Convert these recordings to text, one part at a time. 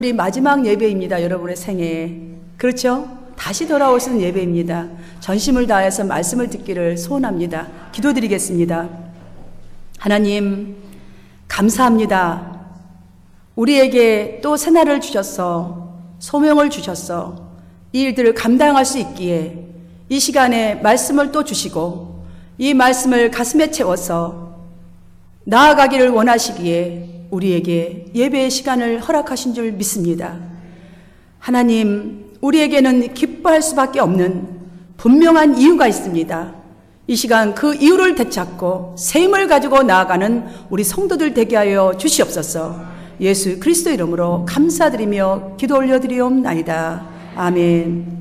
우리 마지막 예배입니다. 여러분의 생애. 그렇죠? 다시 돌아오시는 예배입니다. 전심을 다해서 말씀을 듣기를 소원합니다. 기도드리겠습니다. 하나님, 감사합니다. 우리에게 또 새날을 주셔서 소명을 주셔서 이 일들을 감당할 수 있기에 이 시간에 말씀을 또 주시고 이 말씀을 가슴에 채워서 나아가기를 원하시기에 우리에게 예배의 시간을 허락하신 줄 믿습니다. 하나님, 우리에게는 기뻐할 수밖에 없는 분명한 이유가 있습니다. 이 시간 그 이유를 되찾고 새 힘을 가지고 나아가는 우리 성도들 되게 하여 주시옵소서. 예수 그리스도 이름으로 감사드리며 기도 올려드리옵나이다. 아멘.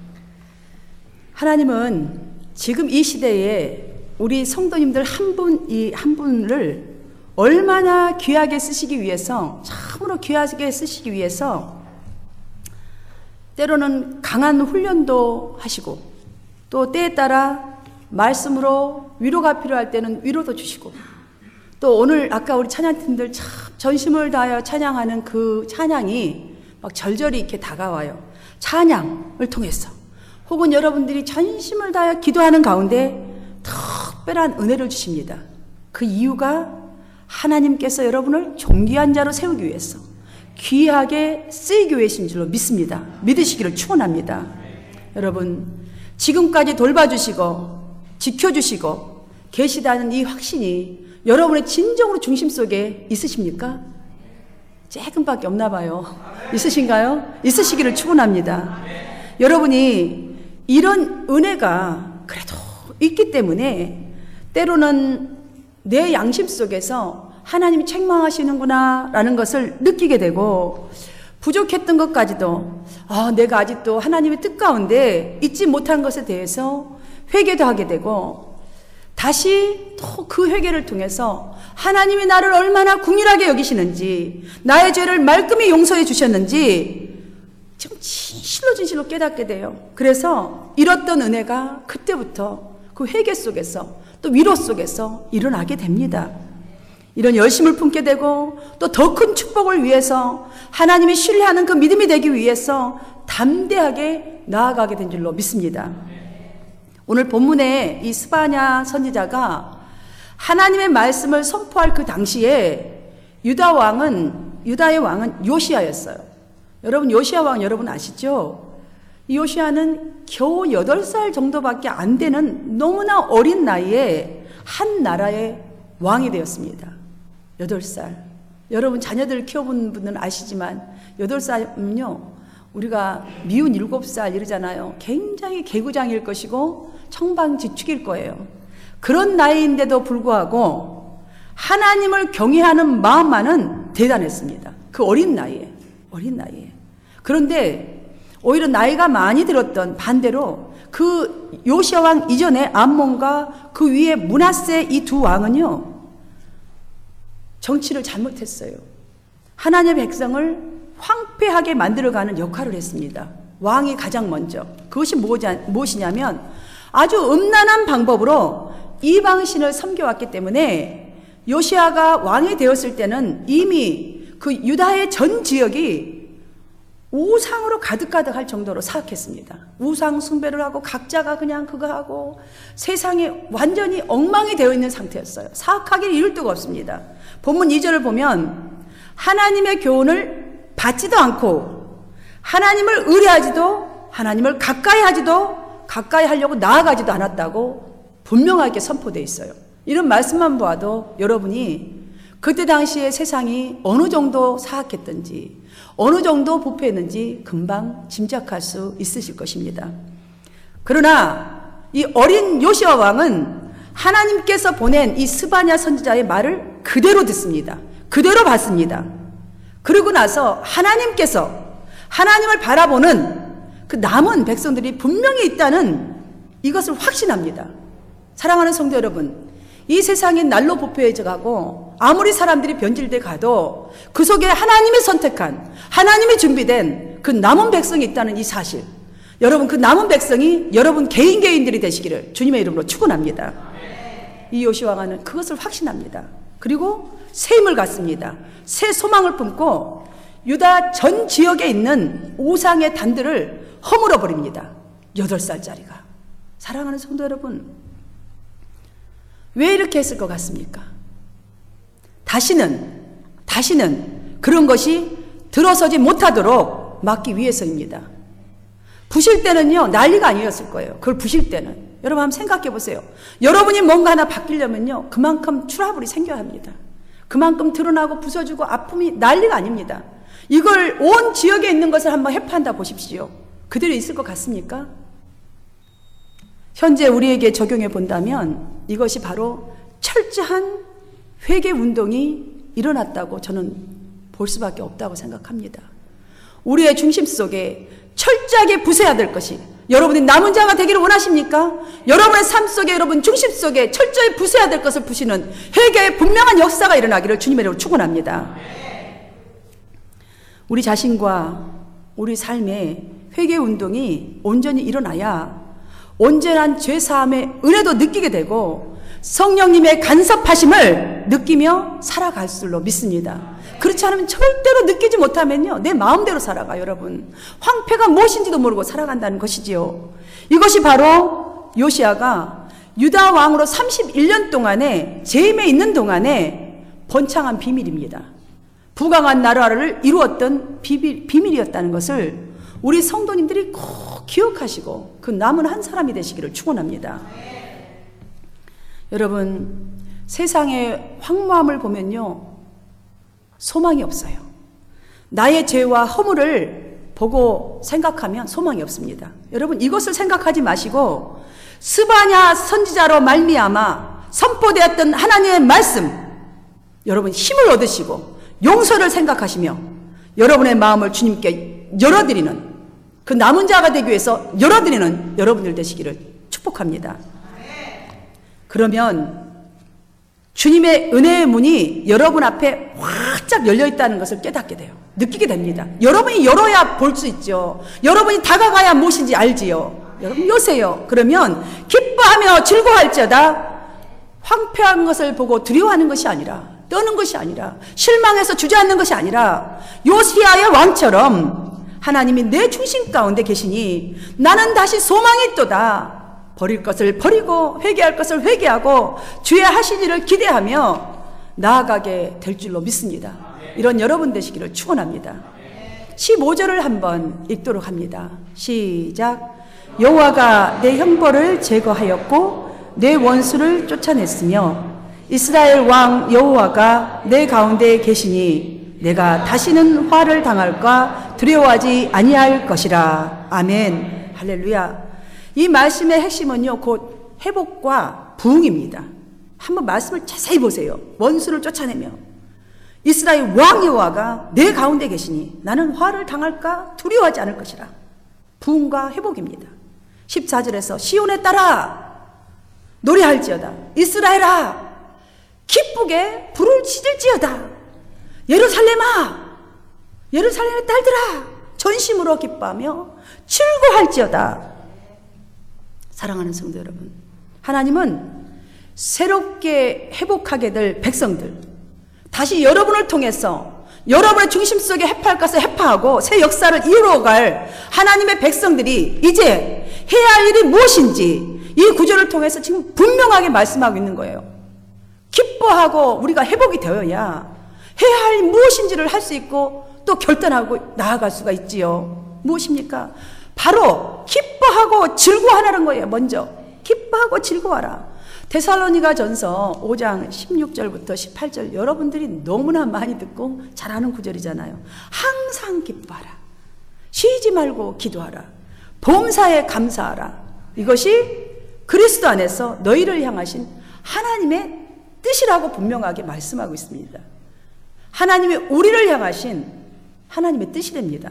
하나님은 지금 이 시대에 우리 성도님들 한 분을 얼마나 귀하게 쓰시기 위해서, 참으로 귀하게 쓰시기 위해서 때로는 강한 훈련도 하시고 또 때에 따라 말씀으로 위로가 필요할 때는 위로도 주시고 또 오늘 아까 우리 찬양팀들 참 전심을 다하여 찬양하는 그 찬양이 막 절절히 이렇게 다가와요. 찬양을 통해서 혹은 여러분들이 전심을 다하여 기도하는 가운데 특별한 은혜를 주십니다. 그 이유가 하나님께서 여러분을 존귀한 자로 세우기 위해서 귀하게 쓰이기 위해신 줄로 믿습니다. 믿으시기를 축원합니다. 여러분, 지금까지 돌봐주시고 지켜주시고 계시다는 이 확신이 여러분의 진정으로 중심 속에 있으십니까? 조금밖에 없나 봐요. 있으신가요? 있으시기를 축원합니다. 여러분이 이런 은혜가 그래도 있기 때문에 때로는 내 양심 속에서 하나님이 책망하시는구나 라는 것을 느끼게 되고 부족했던 것까지도 내가 아직도 하나님의 뜻 가운데 잊지 못한 것에 대해서 회개도 하게 되고 다시 또 그 회개를 통해서 하나님이 나를 얼마나 궁일하게 여기시는지 나의 죄를 말끔히 용서해 주셨는지 지금 진실로 깨닫게 돼요. 그래서 잃었던 은혜가 그때부터 그 회개 속에서 또 위로 속에서 일어나게 됩니다. 이런 열심을 품게 되고 또 더 큰 축복을 위해서 하나님이 신뢰하는 그 믿음이 되기 위해서 담대하게 나아가게 된 줄로 믿습니다. 오늘 본문에 이 스바냐 선지자가 하나님의 말씀을 선포할 그 당시에 유다의 왕은 요시야였어요. 여러분, 요시야 왕 여러분 아시죠? 이 요시야는 겨우 8살 정도밖에 안 되는 너무나 어린 나이에 한 나라의 왕이 되었습니다. 8살. 여러분 자녀들 키워본 분들은 아시지만 8살은요 우리가 미운 7살 이러잖아요. 굉장히 개구장일 것이고 청방지축일 거예요. 그런 나이인데도 불구하고 하나님을 경외하는 마음만은 대단했습니다. 그 어린 나이에. 그런데 오히려 나이가 많이 들었던 반대로 그 요시야 왕 이전에 암몬과 그 위에 므낫세 이 두 왕은요 정치를 잘못했어요. 하나님의 백성을 황폐하게 만들어가는 역할을 했습니다. 왕이 가장 먼저. 그것이 무엇이냐면 아주 음란한 방법으로 이방신을 섬겨왔기 때문에 요시야가 왕이 되었을 때는 이미 그 유다의 전 지역이 우상으로 가득할 정도로 사악했습니다. 우상 숭배를 하고 각자가 그냥 그거 하고 세상에 완전히 엉망이 되어 있는 상태였어요. 사악하기 이를 데가 없습니다. 본문 2절을 보면 하나님의 교훈을 받지도 않고 하나님을 의뢰하지도 하나님을 가까이 하려고 나아가지도 않았다고 분명하게 선포되어 있어요. 이런 말씀만 보아도 여러분이 그때 당시에 세상이 어느 정도 사악했던지 어느 정도 부패했는지 금방 짐작할 수 있으실 것입니다. 그러나 이 어린 요시야 왕은 하나님께서 보낸 이 스바냐 선지자의 말을 그대로 듣습니다. 그대로 받습니다. 그러고 나서 하나님께서 하나님을 바라보는 그 남은 백성들이 분명히 있다는 이것을 확신합니다. 사랑하는 성도 여러분, 이 세상이 날로 부패해져 가고 아무리 사람들이 변질돼 가도 그 속에 하나님이 선택한 하나님이 준비된 그 남은 백성이 있다는 이 사실, 여러분 그 남은 백성이 여러분 개인들이 되시기를 주님의 이름으로 축원합니다. 이 요시야 왕은 그것을 확신합니다. 그리고 새 힘을 갖습니다. 새 소망을 품고 유다 전 지역에 있는 우상의 단들을 허물어 버립니다. 8살짜리가. 사랑하는 성도 여러분, 왜 이렇게 했을 것 같습니까? 다시는 그런 것이 들어서지 못하도록 막기 위해서입니다. 부실 때는요, 난리가 아니었을 거예요. 그걸 부실 때는. 여러분 한번 생각해 보세요. 여러분이 뭔가 하나 바뀌려면요, 그만큼 트러블이 생겨야 합니다. 그만큼 드러나고 부서지고 아픔이 난리가 아닙니다. 이걸 온 지역에 있는 것을 한번 해판다 보십시오. 그대로 있을 것 같습니까? 현재 우리에게 적용해 본다면 이것이 바로 철저한 회개 운동이 일어났다고 저는 볼 수밖에 없다고 생각합니다. 우리의 중심 속에 철저하게 부숴야 될 것이, 여러분이 남은 자가 되기를 원하십니까? 여러분의 삶 속에, 여러분 중심 속에 철저히 부숴야 될 것을 부시는 회개의 분명한 역사가 일어나기를 주님의 이름으로 축원합니다. 우리 자신과 우리 삶의 회개 운동이 온전히 일어나야 온전한 죄사함의 은혜도 느끼게 되고 성령님의 간섭하심을 느끼며 살아갈 줄로 믿습니다. 그렇지 않으면 절대로 느끼지 못하면요, 내 마음대로 살아가요. 여러분, 황폐가 무엇인지도 모르고 살아간다는 것이지요. 이것이 바로 요시아가 유다 왕으로 31년 동안에 재임에 있는 동안에 번창한 비밀입니다. 부강한 나라를 이루었던 비밀이었다는 것을 우리 성도님들이 꼭 기억하시고 그 남은 한 사람이 되시기를 축원합니다. 여러분, 세상의 황무함을 보면요, 소망이 없어요. 나의 죄와 허물을 보고 생각하면 소망이 없습니다. 여러분, 이것을 생각하지 마시고 스바냐 선지자로 말미암아 선포되었던 하나님의 말씀, 여러분 힘을 얻으시고 용서를 생각하시며 여러분의 마음을 주님께 열어드리는, 그 남은 자가 되기 위해서 열어드리는 여러분들 되시기를 축복합니다. 그러면 주님의 은혜의 문이 여러분 앞에 활짝 열려 있다는 것을 깨닫게 돼요. 느끼게 됩니다. 여러분이 열어야 볼 수 있죠. 여러분이 다가가야 무엇인지 알지요. 여러분 여세요. 그러면 기뻐하며 즐거워할지어다. 황폐한 것을 보고 두려워하는 것이 아니라, 떠는 것이 아니라, 실망해서 주저앉는 것이 아니라 요시아의 왕처럼 하나님이 내 중심 가운데 계시니 나는 다시 소망이 있도다. 버릴 것을 버리고 회개할 것을 회개하고 주의 하신 일을 기대하며 나아가게 될 줄로 믿습니다. 이런 여러분 되시기를 축원합니다. 15절을 한번 읽도록 합니다. 시작. 여호와가 내 형벌을 제거하였고 내 원수를 쫓아냈으며 이스라엘 왕 여호와가 내 가운데 계시니 내가 다시는 화를 당할까 두려워하지 아니할 것이라. 아멘. 할렐루야. 이 말씀의 핵심은요, 곧 회복과 부흥입니다. 한번 말씀을 자세히 보세요. 원수를 쫓아내며 이스라엘 왕 여호와가 내 가운데 계시니 나는 화를 당할까 두려워하지 않을 것이라. 부흥과 회복입니다. 14절에서 시온에 따라 노래할지어다. 이스라엘아 기쁘게 불을 치질지어다. 예루살렘아, 예루살렘의 딸들아 전심으로 기뻐하며 즐거워할지어다. 사랑하는 성도 여러분, 하나님은 새롭게 회복하게 될 백성들, 다시 여러분을 통해서 여러분의 중심 속에 회파할 것을 회파하고 새 역사를 이루어갈 하나님의 백성들이 이제 해야 할 일이 무엇인지 이 구절을 통해서 지금 분명하게 말씀하고 있는 거예요. 기뻐하고 우리가 회복이 되어야 해야 할 무엇인지를 할 수 있고 또 결단하고 나아갈 수가 있지요. 무엇입니까? 바로 기뻐하고 즐거워하라는 거예요. 먼저 기뻐하고 즐거워하라. 데살로니가 전서 5장 16절부터 18절 여러분들이 너무나 많이 듣고 잘 아는 구절이잖아요. 항상 기뻐하라. 쉬지 말고 기도하라. 범사에 감사하라. 이것이 그리스도 안에서 너희를 향하신 하나님의 뜻이라고 분명하게 말씀하고 있습니다. 하나님이 우리를 향하신 하나님의 뜻이랍니다.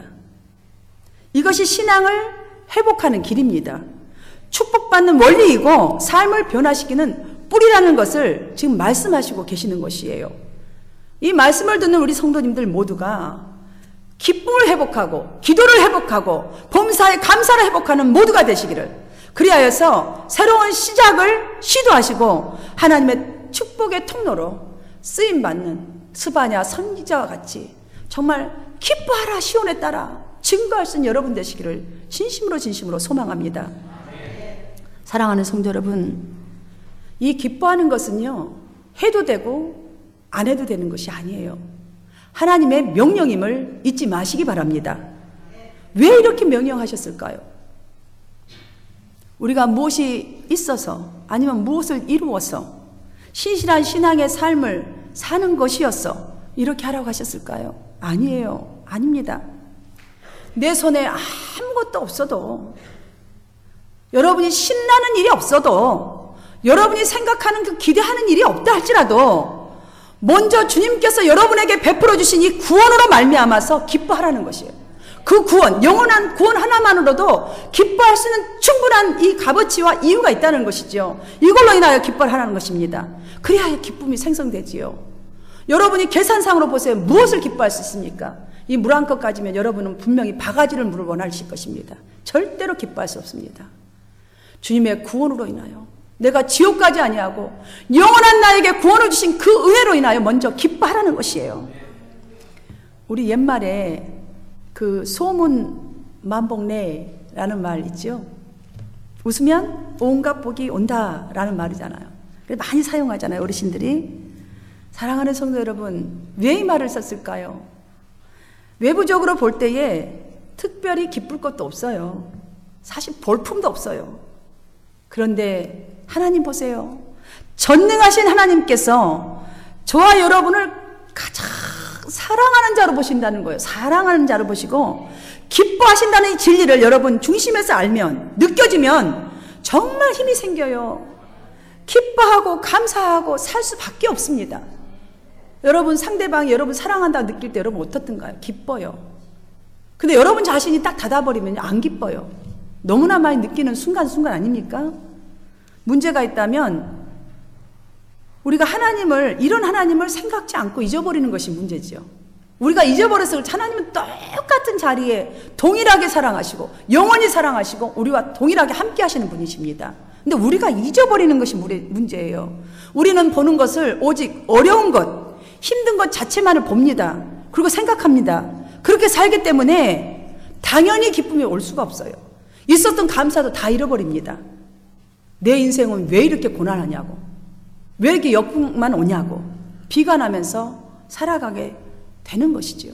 이것이 신앙을 회복하는 길입니다. 축복받는 원리이고 삶을 변화시키는 뿌리라는 것을 지금 말씀하시고 계시는 것이에요. 이 말씀을 듣는 우리 성도님들 모두가 기쁨을 회복하고 기도를 회복하고 범사에 감사를 회복하는 모두가 되시기를, 그리하여서 새로운 시작을 시도하시고 하나님의 축복의 통로로 쓰임받는 스바냐 선지자와 같이 정말 기뻐하라 시온에 따라 증거할 수 있는 여러분 되시기를 진심으로 소망합니다. 사랑하는 성도 여러분, 이 기뻐하는 것은요, 해도 되고 안 해도 되는 것이 아니에요. 하나님의 명령임을 잊지 마시기 바랍니다. 왜 이렇게 명령하셨을까요? 우리가 무엇이 있어서, 아니면 무엇을 이루어서 신실한 신앙의 삶을 사는 것이었어 이렇게 하라고 하셨을까요? 아니에요. 아닙니다. 내 손에 아무것도 없어도, 여러분이 신나는 일이 없어도, 여러분이 생각하는 그 기대하는 일이 없다 할지라도 먼저 주님께서 여러분에게 베풀어 주신 이 구원으로 말미암아서 기뻐하라는 것이에요. 그 구원, 영원한 구원 하나만으로도 기뻐할 수 있는 충분한 이 값어치와 이유가 있다는 것이죠. 이걸로 인하여 기뻐하라는 것입니다. 그래야 기쁨이 생성되지요. 여러분이 계산상으로 보세요. 무엇을 기뻐할 수 있습니까? 이 물 한 컵 가지면 여러분은 분명히 바가지를 물을 원하실 것입니다. 절대로 기뻐할 수 없습니다. 주님의 구원으로 인하여 내가 지옥까지 아니하고 영원한 나에게 구원을 주신 그 은혜로 인하여 먼저 기뻐하라는 것이에요. 우리 옛말에 그 소문 만복내라는 말 있죠. 웃으면 온갖 복이 온다라는 말이잖아요. 많이 사용하잖아요, 어르신들이. 사랑하는 성도 여러분, 왜 이 말을 썼을까요? 외부적으로 볼 때에 특별히 기쁠 것도 없어요. 사실 볼품도 없어요. 그런데 하나님 보세요. 전능하신 하나님께서 저와 여러분을 가장 사랑하는 자로 보신다는 거예요. 사랑하는 자로 보시고 기뻐하신다는 이 진리를 여러분 중심에서 알면, 느껴지면 정말 힘이 생겨요. 기뻐하고 감사하고 살 수밖에 없습니다. 여러분 상대방이 여러분 사랑한다고 느낄 때 여러분 어떻든가요? 기뻐요. 근데 여러분 자신이 딱 닫아버리면 안 기뻐요. 너무나 많이 느끼는 순간순간 아닙니까? 문제가 있다면 우리가 이런 하나님을 생각지 않고 잊어버리는 것이 문제죠. 우리가 잊어버려서 하나님은 똑같은 자리에 동일하게 사랑하시고 영원히 사랑하시고 우리와 동일하게 함께 하시는 분이십니다. 근데 우리가 잊어버리는 것이 문제예요. 우리는 보는 것을 오직 어려운 것, 힘든 것 자체만을 봅니다. 그리고 생각합니다. 그렇게 살기 때문에 당연히 기쁨이 올 수가 없어요. 있었던 감사도 다 잃어버립니다. 내 인생은 왜 이렇게 고난하냐고, 왜 이렇게 역풍만 오냐고 비관하면서 살아가게 되는 것이지요.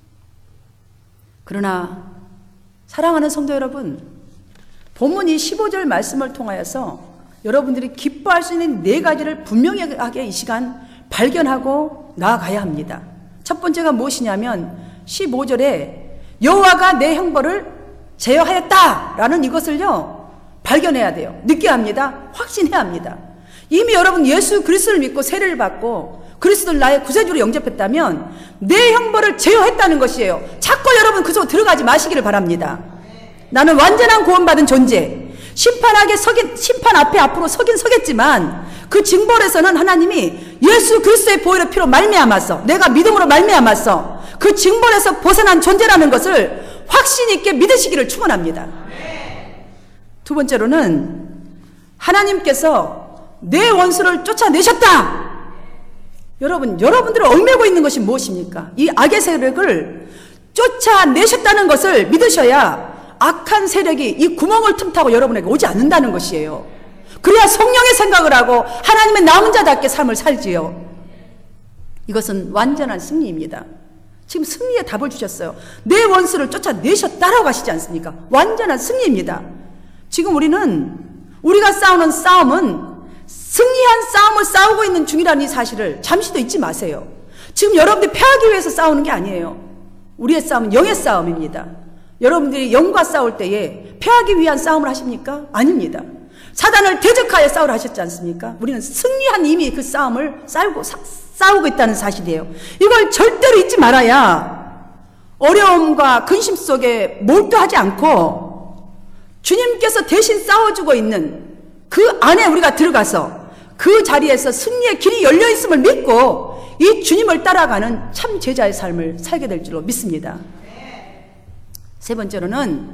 그러나 사랑하는 성도 여러분, 본문 이 15절 말씀을 통하여서 여러분들이 기뻐할 수 있는 네 가지를 분명하게 이 시간 발견하고 나아가야 합니다. 첫 번째가 무엇이냐면 15절에 여호와가 내 형벌을 제어하였다라는 이것을요 발견해야 돼요. 느껴야 합니다. 확신해야 합니다. 이미 여러분 예수 그리스도를 믿고 세례를 받고 그리스도를 나의 구세주로 영접했다면 내 형벌을 제어했다는 것이에요. 자꾸 여러분 그 속으로 들어가지 마시기를 바랍니다. 나는 완전한 구원받은 존재, 심판 앞에 앞으로 서겠지만 그 징벌에서는 하나님이 예수 그리스도의 보혈의 피로 말미암아서, 내가 믿음으로 말미암아서 그 징벌에서 벗어난 존재라는 것을 확신 있게 믿으시기를 축원합니다. 두 번째로는 하나님께서 내 원수를 쫓아내셨다. 여러분들을 얽매고 있는 것이 무엇입니까? 이 악의 세력을 쫓아내셨다는 것을 믿으셔야 악한 세력이 이 구멍을 틈타고 여러분에게 오지 않는다는 것이에요. 그래야 성령의 생각을 하고 하나님의 남은 자답게 삶을 살지요. 이것은 완전한 승리입니다. 지금 승리의 답을 주셨어요. 내 원수를 쫓아내셨다라고 하시지 않습니까? 완전한 승리입니다. 지금 우리가 싸우는 싸움은 승리한 싸움을 싸우고 있는 중이라는 이 사실을 잠시도 잊지 마세요. 지금 여러분들이 패하기 위해서 싸우는 게 아니에요. 우리의 싸움은 영의 싸움입니다. 여러분들이 영과 싸울 때에 패하기 위한 싸움을 하십니까? 아닙니다. 사단을 대적하여 싸우라 하셨지 않습니까? 우리는 승리한 이미 그 싸움을 싸우고 있다는 사실이에요. 이걸 절대로 잊지 말아야 어려움과 근심 속에 몰두하지 않고 주님께서 대신 싸워주고 있는 그 안에 우리가 들어가서 그 자리에서 승리의 길이 열려있음을 믿고 이 주님을 따라가는 참 제자의 삶을 살게 될 줄로 믿습니다. 세 번째로는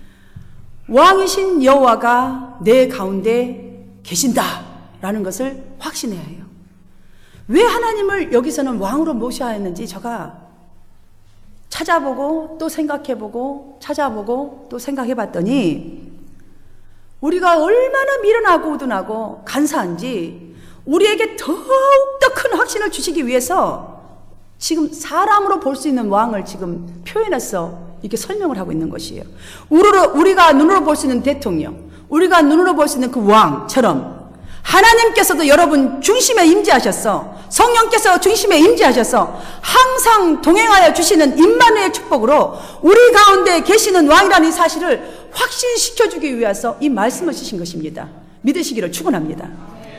왕이신 여호와가 내 가운데 계신다라는 것을 확신해야 해요. 왜 하나님을 여기서는 왕으로 모셔야 했는지 제가 찾아보고 또 생각해보고 찾아보고 또 생각해봤더니 우리가 얼마나 미련하고 우둔하고 간사한지 우리에게 더욱더 큰 확신을 주시기 위해서 지금 사람으로 볼 수 있는 왕을 지금 표현해서 이렇게 설명을 하고 있는 것이에요. 우리가 눈으로 볼 수 있는 대통령, 우리가 눈으로 볼 수 있는 그 왕처럼 하나님께서도 여러분 중심에 임재하셔서 성령께서 중심에 임재하셔서 항상 동행하여 주시는 임마누엘 축복으로 우리 가운데 계시는 왕이라는 이 사실을 확신시켜주기 위해서 이 말씀을 주신 것입니다. 믿으시기를 축원합니다.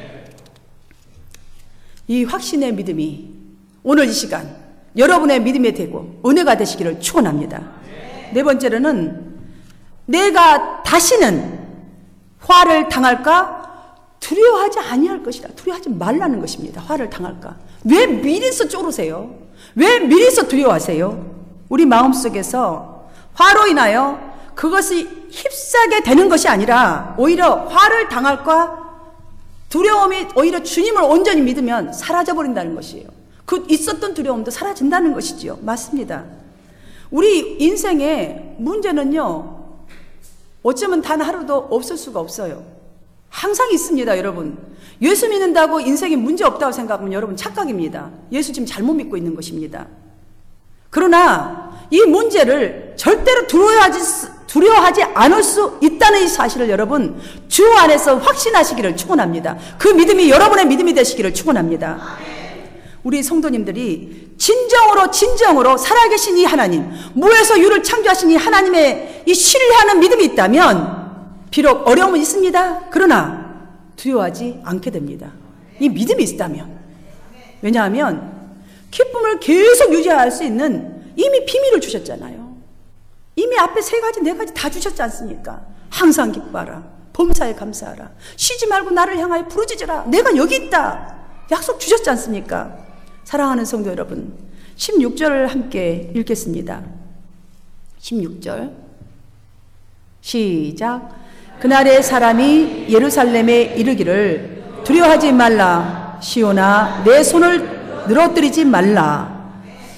이 확신의 믿음이 오늘 이 시간 여러분의 믿음이 되고 은혜가 되시기를 축원합니다. 네 번째로는 내가 다시는 화를 당할까 두려워하지 아니할 것이다. 두려워하지 말라는 것입니다. 화를 당할까. 왜 미리서 쫄으세요? 왜 미리서 두려워하세요? 우리 마음속에서 화로 인하여 그것이 휩싸게 되는 것이 아니라 오히려 화를 당할까 두려움이 오히려 주님을 온전히 믿으면 사라져버린다는 것이에요. 그 있었던 두려움도 사라진다는 것이지요. 맞습니다. 우리 인생의 문제는요, 어쩌면 단 하루도 없을 수가 없어요. 항상 있습니다, 여러분. 예수 믿는다고 인생에 문제 없다고 생각하면 여러분 착각입니다. 예수 지금 잘못 믿고 있는 것입니다. 그러나 이 문제를 절대로 두려워하지 않을 수 있다는 이 사실을 여러분 주 안에서 확신하시기를 축원합니다. 그 믿음이 여러분의 믿음이 되시기를 축원합니다. 우리 성도님들이 진정으로 살아계신 이 하나님, 무에서 유를 창조하신 이 하나님의 이 신뢰하는 믿음이 있다면 비록 어려움은 있습니다. 그러나 두려워하지 않게 됩니다. 이 믿음이 있다면. 왜냐하면 기쁨을 계속 유지할 수 있는 이미 비밀을 주셨잖아요. 이미 앞에 3가지 4가지 다 주셨지 않습니까? 항상 기뻐하라. 범사에 감사하라. 쉬지 말고 나를 향하여 부르짖으라. 내가 여기 있다. 약속 주셨지 않습니까? 사랑하는 성도 여러분, 16절을 함께 읽겠습니다. 16절 시작. 그날의 사람이 예루살렘에 이르기를 두려워하지 말라. 시온아 내 손을 늘어뜨리지 말라.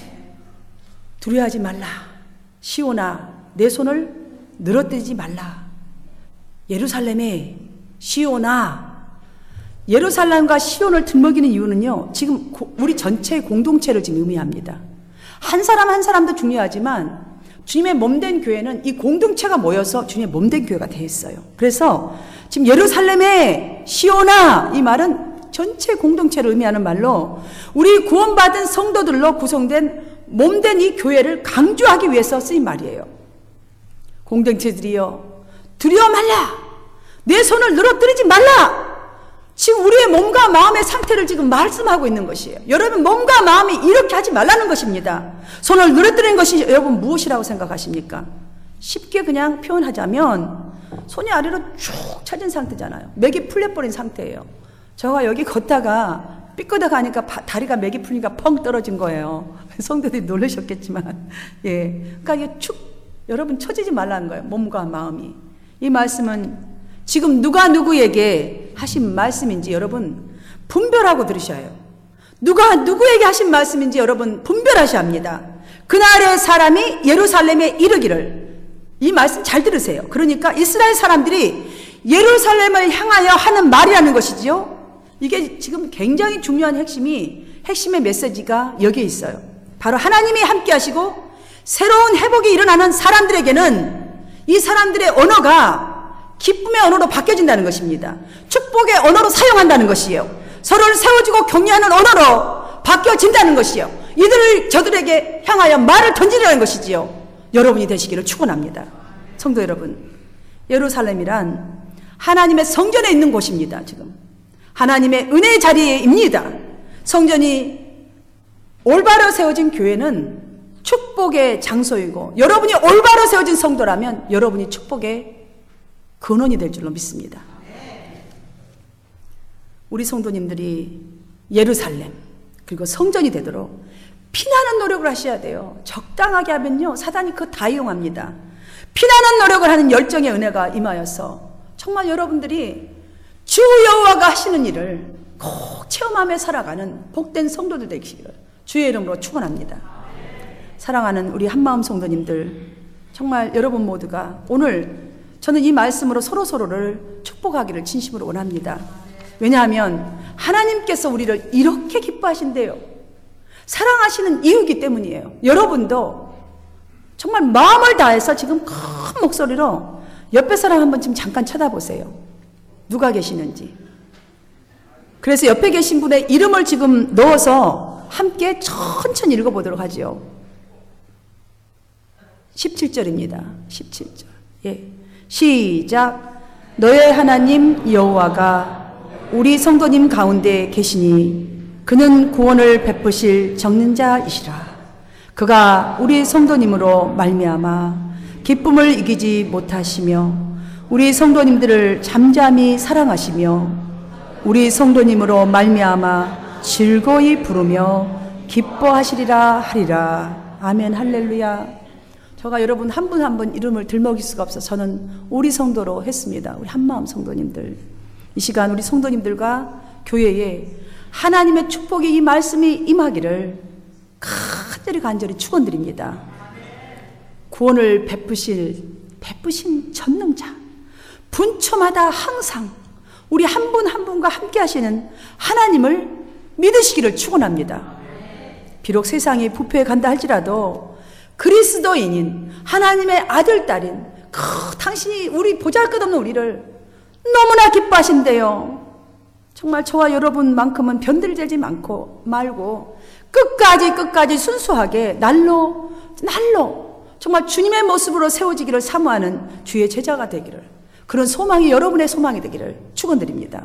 두려워하지 말라. 시온아 내 손을 늘어뜨리지 말라. 예루살렘에 시온아. 예루살렘과 시온을 들먹이는 이유는요, 지금 우리 전체의 공동체를 지금 의미합니다. 한 사람 한 사람도 중요하지만 주님의 몸된 교회는 이 공동체가 모여서 주님의 몸된 교회가 되어 있어요. 그래서 지금 예루살렘의 시온아, 이 말은 전체 공동체를 의미하는 말로 우리 구원받은 성도들로 구성된 몸된 이 교회를 강조하기 위해서 쓰인 말이에요. 공동체들이여 두려워 말라. 내 손을 늘어뜨리지 말라. 지금 우리의 몸과 마음의 상태를 지금 말씀하고 있는 것이에요. 여러분 몸과 마음이 이렇게 하지 말라는 것입니다. 손을 늘어뜨리는 것이 여러분 무엇이라고 생각하십니까? 쉽게 그냥 표현하자면 손이 아래로 쭉 처진 상태잖아요. 맥이 풀려버린 상태예요. 제가 여기 걷다가 삐끗해 가니까 다리가 맥이 풀리니까 펑 떨어진 거예요. 성도들이 놀라셨겠지만, 예, 그러니까 이게 축 여러분 처지지 말라는 거예요. 몸과 마음이. 이 말씀은 지금 누가 누구에게 하신 말씀인지 여러분 분별하고 들으셔요. 누가 누구에게 하신 말씀인지 여러분 분별하셔야 합니다. 그날의 사람이 예루살렘에 이르기를, 이 말씀 잘 들으세요. 그러니까 이스라엘 사람들이 예루살렘을 향하여 하는 말이라는 것이지요. 이게 지금 굉장히 중요한 핵심의 메시지가 여기에 있어요. 바로 하나님이 함께 하시고 새로운 회복이 일어나는 사람들에게는 이 사람들의 언어가 기쁨의 언어로 바뀌어진다는 것입니다. 축복의 언어로 사용한다는 것이에요. 서로를 세워주고 격려하는 언어로 바뀌어진다는 것이요. 저들에게 향하여 말을 던지라는 것이지요. 여러분이 되시기를 축원합니다. 성도 여러분, 예루살렘이란 하나님의 성전에 있는 곳입니다. 지금 하나님의 은혜의 자리에입니다. 성전이 올바로 세워진 교회는 축복의 장소이고, 여러분이 올바로 세워진 성도라면 여러분이 축복의 근원이 될 줄로 믿습니다. 우리 성도님들이 예루살렘 그리고 성전이 되도록 피나는 노력을 하셔야 돼요. 적당하게 하면요 사단이 그거 다 이용합니다. 피나는 노력을 하는 열정의 은혜가 임하여서 정말 여러분들이 주 여호와가 하시는 일을 꼭 체험하며 살아가는 복된 성도들 되시기를 주의 이름으로 축원합니다. 사랑하는 우리 한마음 성도님들, 정말 여러분 모두가 오늘 저는 이 말씀으로 서로서로를 축복하기를 진심으로 원합니다. 왜냐하면 하나님께서 우리를 이렇게 기뻐하신대요. 사랑하시는 이유이기 때문이에요. 여러분도 정말 마음을 다해서 지금 큰 목소리로 옆에 사람 한번 지금 잠깐 쳐다보세요. 누가 계시는지. 그래서 옆에 계신 분의 이름을 지금 넣어서 함께 천천히 읽어보도록 하죠. 17절입니다. 17절. 예. 시작. 너의 하나님 여호와가 우리 성도님 가운데 계시니 그는 구원을 베푸실 적는 자이시라. 그가 우리 성도님으로 말미암아 기쁨을 이기지 못하시며 우리 성도님들을 잠잠히 사랑하시며 우리 성도님으로 말미암아 즐거이 부르며 기뻐하시리라 하리라. 아멘. 할렐루야. 제가 여러분 한 분 한 분 이름을 들먹일 수가 없어서 저는 우리 성도로 했습니다. 우리 한마음 성도님들, 이 시간 우리 성도님들과 교회에 하나님의 축복이 이 말씀이 임하기를 간절히 축원드립니다. 구원을 베푸신 전능자, 분초마다 항상 우리 한 분 한 분과 함께 하시는 하나님을 믿으시기를 축원합니다. 비록 세상이 부패해 간다 할지라도 그리스도인인 하나님의 아들, 딸인 당신이 우리 보잘것없는 우리를 너무나 기뻐하신대요. 정말 저와 여러분만큼은 변들되지 말고 끝까지 순수하게 날로 정말 주님의 모습으로 세워지기를 사모하는 주의 제자가 되기를, 그런 소망이 여러분의 소망이 되기를 축원드립니다.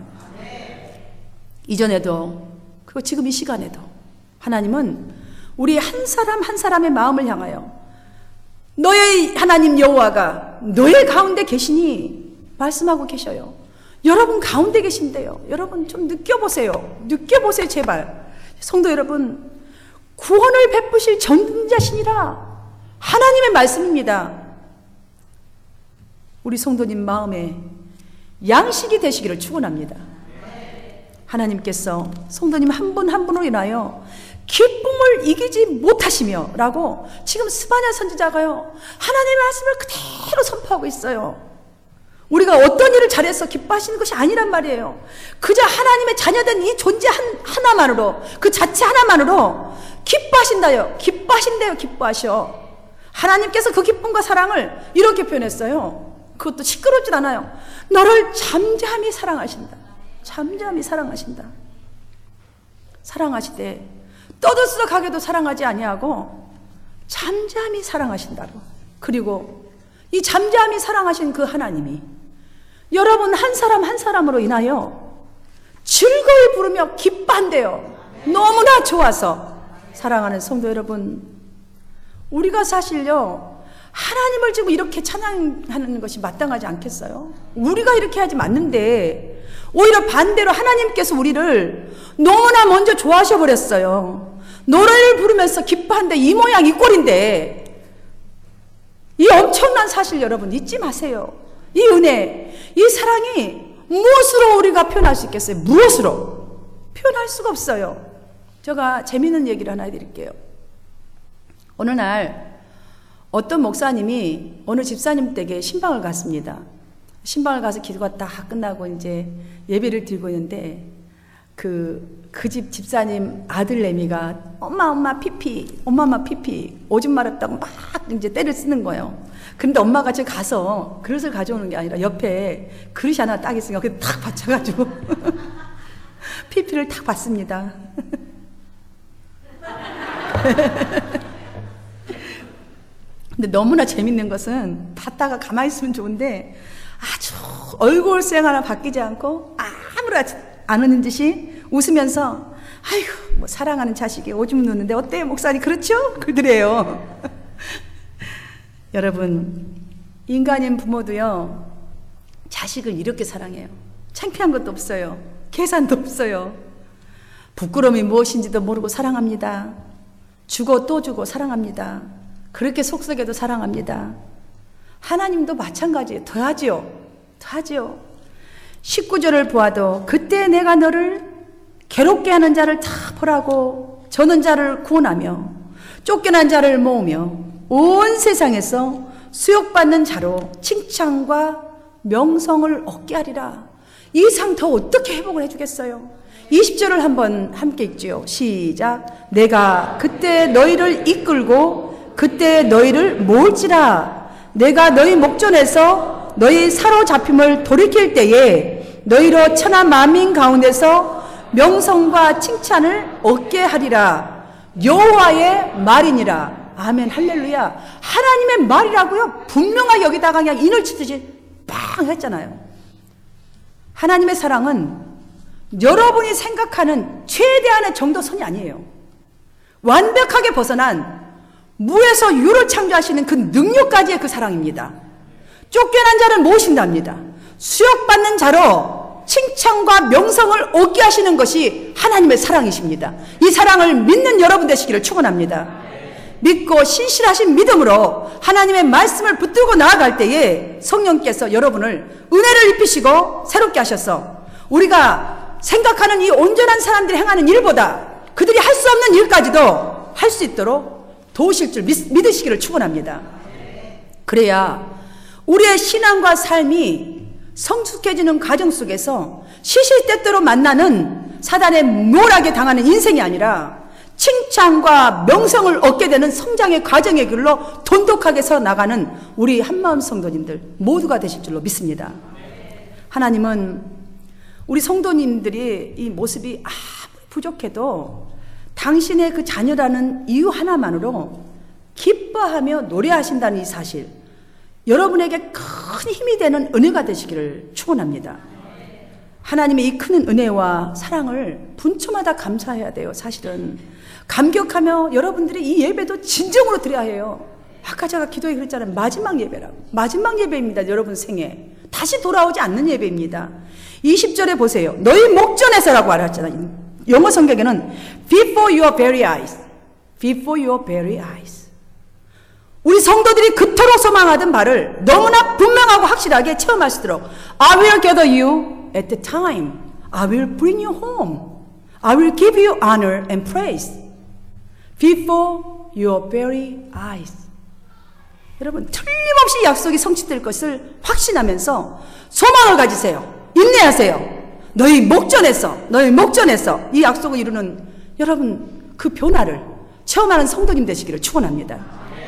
이전에도 그리고 지금 이 시간에도 하나님은 우리 한 사람 한 사람의 마음을 향하여 너의 하나님 여호와가 너의 가운데 계시니 말씀하고 계셔요. 여러분 가운데 계신데요. 여러분 좀 느껴보세요. 제발. 성도 여러분, 구원을 베푸실 전능자시니라 하나님의 말씀입니다. 우리 성도님 마음에 양식이 되시기를 축원합니다. 하나님께서 성도님 한 분 한 분으로 인하여 기쁨을 이기지 못하시며 라고 지금 스바냐 선지자가요 하나님의 말씀을 그대로 선포하고 있어요. 우리가 어떤 일을 잘해서 기뻐하시는 것이 아니란 말이에요. 그저 하나님의 자녀된 이 존재 하나만으로, 그 자체 하나만으로 기뻐하셔. 하나님께서 그 기쁨과 사랑을 이렇게 표현했어요. 그것도 시끄럽진 않아요. 너를 잠잠히 사랑하신다. 사랑하시되 떠들썩하게도 사랑하지 아니하고 잠잠히 사랑하신다고. 그리고 이 잠잠히 사랑하신 그 하나님이 여러분 한 사람 한 사람으로 인하여 즐거이 부르며 기뻐한대요. 너무나 좋아서. 사랑하는 성도 여러분, 우리가 사실요 하나님을 지금 이렇게 찬양하는 것이 마땅하지 않겠어요? 우리가 이렇게 하지 맞는데 오히려 반대로 하나님께서 우리를 너무나 먼저 좋아하셔 버렸어요. 노래를 부르면서 기뻐한데 이 모양 이 꼴인데, 이 엄청난 사실 여러분 잊지 마세요. 이 은혜, 이 사랑이 무엇으로 우리가 표현할 수 있겠어요? 무엇으로? 표현할 수가 없어요. 제가 재미있는 얘기를 하나 해드릴게요. 어느 날 어떤 목사님이 어느 집사님 댁에 신방을 갔습니다. 신방을 가서 기도가 딱 끝나고 이제 예배를 드리고 있는데 그 집 집사님 아들내미가 엄마 피피 오줌 마렵다고 막 이제 때를 쓰는 거예요. 근데 엄마가 저 가서 그릇을 가져오는 게 아니라 옆에 그릇이 하나 딱 있으니까 그걸 탁 받쳐가지고 피피를 탁 받습니다. 근데 너무나 재밌는 것은 받다가 가만히 있으면 좋은데 아주 얼굴색 하나 바뀌지 않고 아무렇지 않은 듯이 웃으면서 아이고 뭐 사랑하는 자식이 오줌 누는데 어때요 목사님, 그렇죠? 그러더래요. 여러분, 인간인 부모도요 자식을 이렇게 사랑해요. 창피한 것도 없어요. 계산도 없어요. 부끄러움이 무엇인지도 모르고 사랑합니다. 주고 또 주고 사랑합니다. 그렇게 속썩여도 사랑합니다. 하나님도 마찬가지예요. 더하지요. 19절을 보아도 그때 내가 너를 괴롭게 하는 자를 다 보라고 저는 자를 구원하며 쫓겨난 자를 모으며 온 세상에서 수욕받는 자로 칭찬과 명성을 얻게 하리라. 이 상태 어떻게 회복을 해주겠어요? 20절을 한번 함께 읽지요. 시작. 내가 그때 너희를 이끌고 그때 너희를 모을지라. 내가 너희 목전에서 너희 사로잡힘을 돌이킬 때에 너희로 천하 만민 가운데서 명성과 칭찬을 얻게 하리라. 여호와의 말이니라. 아멘 할렐루야. 하나님의 말이라고요. 분명하게 여기다가 그냥 인을 치듯이 빵 했잖아요. 하나님의 사랑은 여러분이 생각하는 최대한의 정도선이 아니에요. 완벽하게 벗어난 무에서 유를 창조하시는 그 능력까지의 그 사랑입니다. 쫓겨난 자를 모으신답니다. 수욕받는 자로 칭찬과 명성을 얻게 하시는 것이 하나님의 사랑이십니다. 이 사랑을 믿는 여러분 되시기를 축원합니다. 믿고 신실하신 믿음으로 하나님의 말씀을 붙들고 나아갈 때에 성령께서 여러분을 은혜를 입히시고 새롭게 하셔서 우리가 생각하는 이 온전한 사람들이 행하는 일보다 그들이 할 수 없는 일까지도 할 수 있도록 도우실 줄 믿으시기를 축원합니다. 그래야 우리의 신앙과 삶이 성숙해지는 과정 속에서 시시때때로 만나는 사단의 묘하게 당하는 인생이 아니라 칭찬과 명성을 얻게 되는 성장의 과정의 길로 돈독하게 서 나가는 우리 한마음 성도님들 모두가 되실 줄로 믿습니다. 하나님은 우리 성도님들이 이 모습이 아무리 부족해도 당신의 그 자녀라는 이유 하나만으로 기뻐하며 노래하신다는 이 사실, 여러분에게 큰 힘이 되는 은혜가 되시기를 축원합니다. 하나님의 이 큰 은혜와 사랑을 분초마다 감사해야 돼요. 사실은 감격하며 여러분들이 이 예배도 진정으로 드려야 해요. 아까 제가 기도에 그랬잖아요. 마지막 예배라고. 마지막 예배입니다. 여러분 생에 다시 돌아오지 않는 예배입니다. 20절에 보세요. 너희 목전에서라고 알았잖아요. 영어 성경에는 before your very eyes, before your very eyes. 우리 성도들이 그토록 소망하던 바를 너무나 분명하고 확실하게 체험할 수 있도록 I will gather you at the time. I will bring you home. I will give you honor and praise before your very eyes. 여러분 틀림없이 약속이 성취될 것을 확신하면서 소망을 가지세요. 인내하세요. 너희 목전에서 이 약속을 이루는 여러분 그 변화를 체험하는 성도님 되시기를 축원합니다.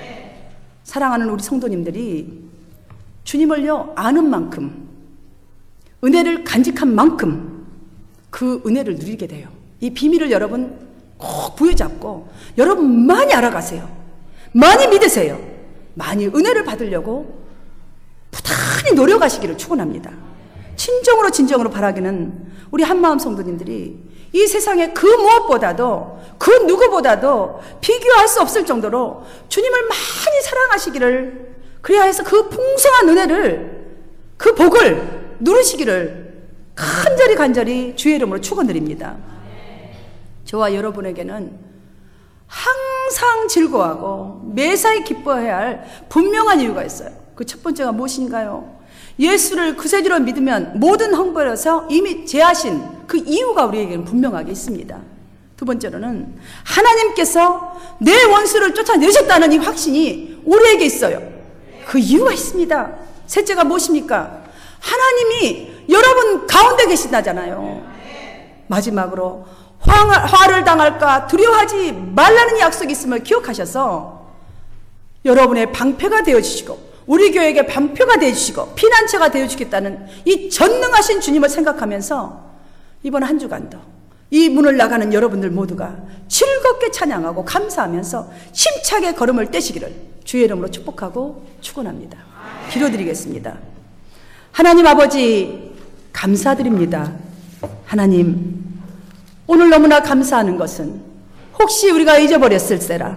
사랑하는 우리 성도님들이 주님을요 아는 만큼 은혜를 간직한 만큼 그 은혜를 누리게 돼요. 이 비밀을 여러분 꼭 부여잡고 여러분 많이 알아가세요. 많이 믿으세요. 많이 은혜를 받으려고 부단히 노력하시기를 축원합니다. 진정으로 바라기는 우리 한마음 성도님들이 이 세상에 그 무엇보다도 그 누구보다도 비교할 수 없을 정도로 주님을 많이 사랑하시기를, 그래야 해서 그 풍성한 은혜를, 그 복을 누리시기를 간절히 주의 이름으로 축원드립니다. 저와 여러분에게는 항상 즐거워하고 매사에 기뻐해야 할 분명한 이유가 있어요. 그 첫 번째가 무엇인가요? 예수를 구세주로 믿으면 모든 형벌에서 이미 제하신 그 이유가 우리에게는 분명하게 있습니다. 두 번째로는 하나님께서 내 원수를 쫓아내셨다는 이 확신이 우리에게 있어요. 그 이유가 있습니다. 셋째가 무엇입니까? 하나님이 여러분 가운데 계신다잖아요. 마지막으로 화를 당할까 두려워하지 말라는 약속이 있음을 기억하셔서 여러분의 방패가 되어주시고 우리 교회에게 방패가 되어주시고 피난처가 되어주겠다는 이 전능하신 주님을 생각하면서 이번 한 주간도 이 문을 나가는 여러분들 모두가 즐겁게 찬양하고 감사하면서 힘차게 걸음을 떼시기를 주의 이름으로 축복하고 축원합니다. 기도드리겠습니다. 하나님 아버지 감사드립니다. 하나님 오늘 너무나 감사하는 것은 혹시 우리가 잊어버렸을세라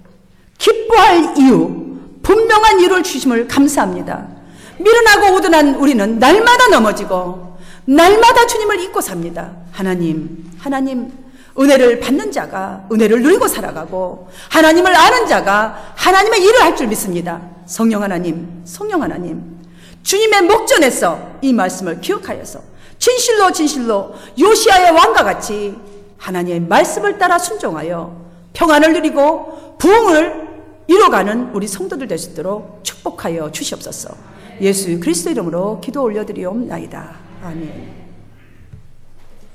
기뻐할 이유, 분명한 이유를 주심을 감사합니다. 미련하고 우둔한 우리는 날마다 넘어지고 날마다 주님을 잊고 삽니다. 하나님 은혜를 받는 자가 은혜를 누리고 살아가고 하나님을 아는 자가 하나님의 일을 할 줄 믿습니다. 성령 하나님 주님의 목전에서 이 말씀을 기억하여서 진실로 요시야의 왕과 같이 하나님의 말씀을 따라 순종하여 평안을 누리고 부흥을 이뤄가는 우리 성도들 될 수 있도록 축복하여 주시옵소서. 예수 그리스도 이름으로 기도 올려드리옵나이다. 아멘.